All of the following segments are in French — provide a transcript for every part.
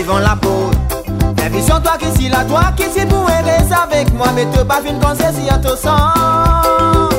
vivant la peau. Fais vision toi qui si la toi qui si pour aider ça avec moi. Mais te pas fin conseil à ton sens.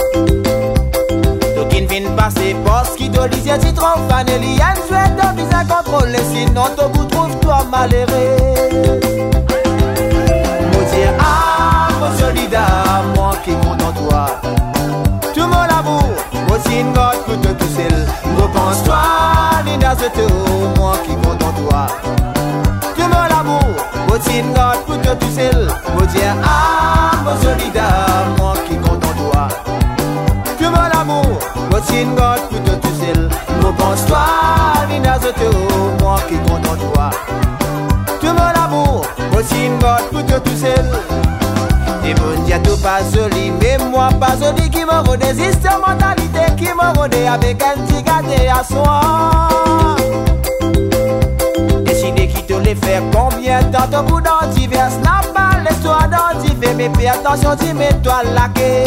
Toi qui ne viens passer poste qui te disait si trop fan. Il y a une souhaite de vis à contrôler. Sinon ton bout trouve toi malheureux. Mon Dieu, ah, mon soldat, moi qui compte en toi. Tout mon amour, mon signe God pour te tout seul. Repense-toi, Nina Zoto, moi qui compte en toi. Tout mon amour, mon signe God pour te tout seul. Mon Dieu, ah, mon soldat, moi qui compte en toi. Tout mon amour, mon signe God pour te tout seul. Repense-toi, Nina Zoto, moi qui compte en toi. Tout mon amour, mon signe God pour te tout seul. Et mon Dieu, tout pas joli, mais moi pas joli qui m'a rodé, c'est mentalité qui m'a rodé avec un petit gâté à soi. Décidez qui te les fait combien de temps ton bout d'antivers n'a pas l'histoire d'antivers, mais fais attention, tu mets-toi laqué.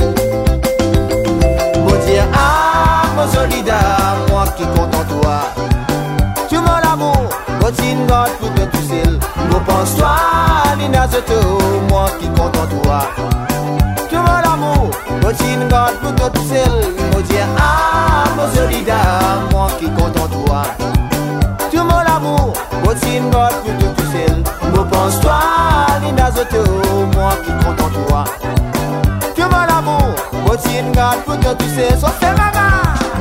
Mon Dieu, ah, mon soldat, moi qui compte en toi. Tu mon amour, mon signe God pour te tout seul. Repense-toi, Nina Zoto, moi qui compte en toi. Tu mon amour, mon signe God pour te tout seul. Mon Dieu, ah, mon soldat, moi qui compte en toi. Tu mon amour, mon signe God pour te tout seul. Repense-toi, Nina Zoto, moi qui compte en toi. Tu mon amour, mon signe God pour te tout seul. So fais ma main.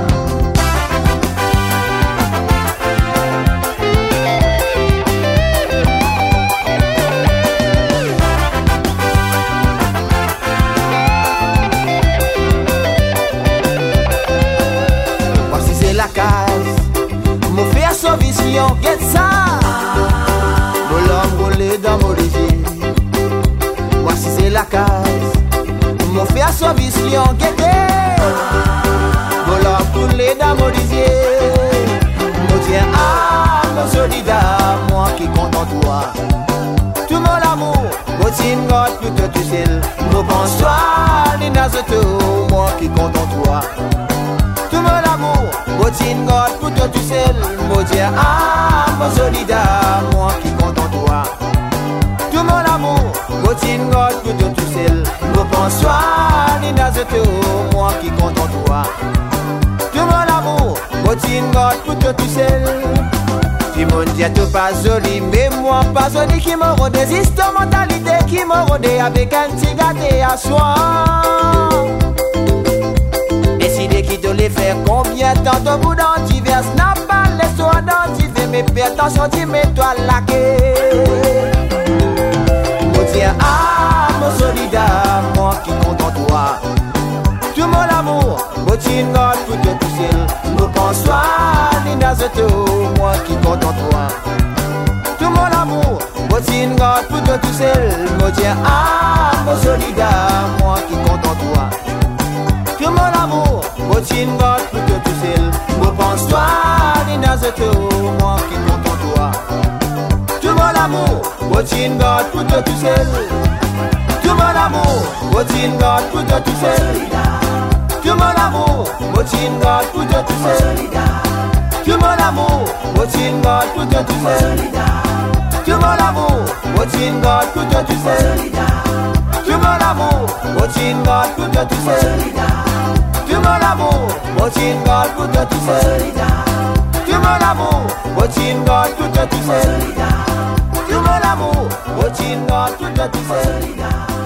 Mon frère sans vision, get ça. Mon l'homme roulé dans mon léger. Voici c'est la case. Mon frère sans vision, get it. Mon l'homme roulé dans mon léger. Mon Dieu, ah, mon soldat, moi qui compte en toi. Tout mon amour, mon signe God pour te tout seul. Mon bonsoir, Nina Zoto, moi qui compte en toi. Tout mon amour, mon signe God pour te tout seul. Mon Dieu, ah, mon soldat, moi qui compte en toi. Tout mon amour, mon signe God pour te tout seul. Mon bonsoir, Nina Zoto, moi qui compte en toi. Tout mon amour, mon signe God pour te tout seul. Si mon Dieu tout pas joli, mais moi pas joli qui m'a rodé. C'est mentalité qui m'a rodé avec un petit gâté à soi. Décidez qui te les fait combien de temps ton bout d'antivers n'a pas l'histoire d'antivers, mais fais attention, tu mets-toi laqué. Mon Dieu, ah, mon soldat, moi qui compte en toi. Tout mon amour, mon signe God pour te tout seul. Mon bonsoir, Nina Zoto, moi qui compte en toi. Tout mon amour, mon signe God pour te tout seul. Mon Dieu, ah, mon soldat, moi qui compte en toi. Tout mon amour, mon signe God pour te tout seul. Repense-toi, Nina Zoto, moi qui compte en toi. Tout mon amour, mon signe God pour te tout seul. Tout mon amour, mon signe God pour te tout seul. Tout mon amour, mon signe God pour te tout seul. Tout mon amour, mon signe God pour te tout seul. Tout mon amour, mon signe God pour te tout seul. Tout mon amour, mon signe God pour te tout seul. Tu mon amour, mon signe God pour te tout seul. Tu mon amour, mon signe God pour te tout seul. Tu mon amour, mon signe God pour te tout seul.